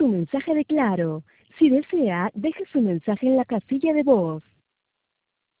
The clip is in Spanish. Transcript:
mensaje de Claro. Si desea, deje su mensaje en la casilla de voz.